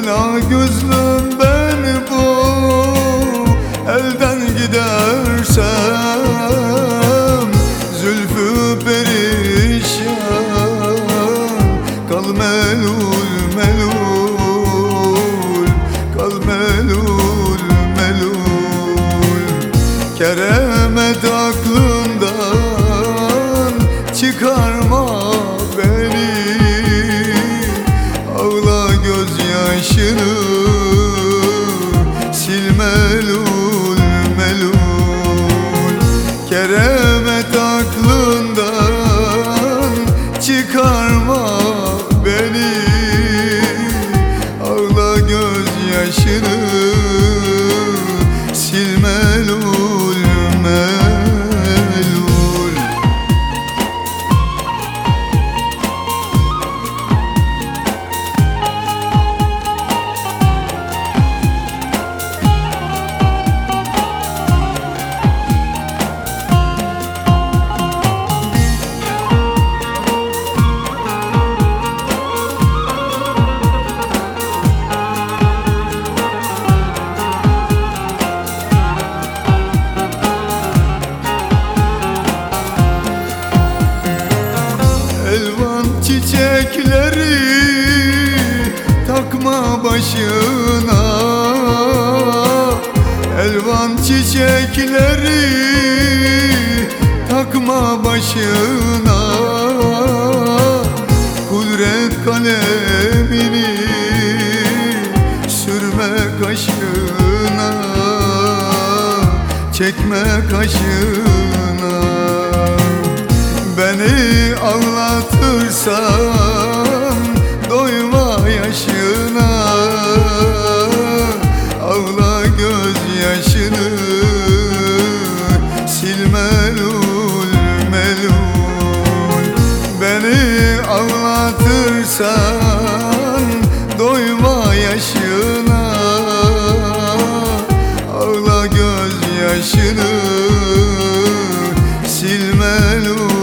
Ela gözlüm beni bu elden gidersem, zülfü perişan kal melul melul, kal melul melul. Keremet aklından çıkarma beni, ağla gözyaşını sil melul melul. Keremet aklından çıkarma beni, ağla gözyaşını sil melul melul. Elvan çiçekleri takma başına, elvan çiçekleri takma başına. Kudret kalemini sürme kaşına, çekme kaşına. Beni ağlatırsan doyma yaşına, ağla gözyaşını sil melul melul. Beni ağlatırsan doyma yaşına, ağla gözyaşını sil melul